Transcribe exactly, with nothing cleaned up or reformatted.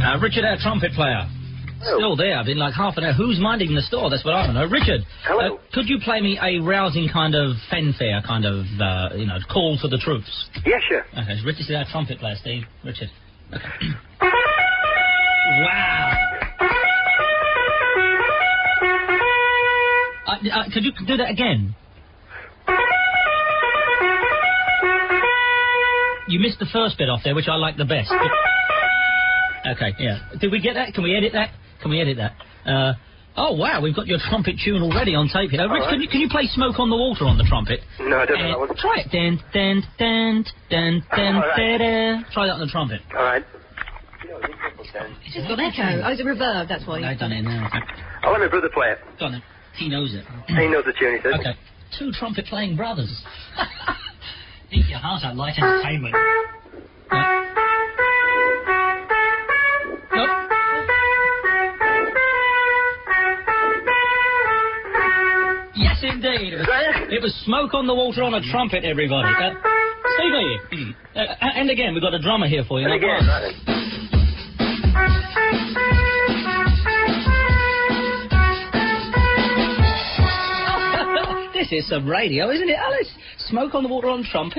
Uh, Richard, our trumpet player. Hello. Still there. I've been like half an hour. Who's minding the store? That's what I want to know. Richard. Hello. Uh, could you play me a rousing kind of fanfare, kind of, uh, you know, call for the troops? Yeah, sure. Okay, so Richard's our trumpet player, Steve. Richard. Okay. Wow. Uh, uh, could you do that again? You missed the first bit off there, which I like the best. Okay, yeah. Did we get that? Can we edit that? Can we edit that? Uh, oh, wow, we've got your trumpet tune already on tape here. Uh, Rich, right. can, you, can you play Smoke on the Water on the trumpet? No, I don't uh, know that one. Try it. Dan, dan, dan, dan, dan, oh, right. da, da. Try that on the trumpet. All right. It's just got echo. Oh, it's a reverb, that's why. I've done it now. I'll let my brother play it. Go on then. He knows it. He knows the tune, he says. Okay. Two trumpet-playing brothers. Eat your heart out, light entertainment. No. Nope. Yes, indeed. It was, it was Smoke on the Water on a trumpet, everybody. Uh, Stevie. Mm. Uh, and again, we've got a drummer here for you. And again, right. This is some radio, isn't it, Alice? Smoke on the Water on trumpet.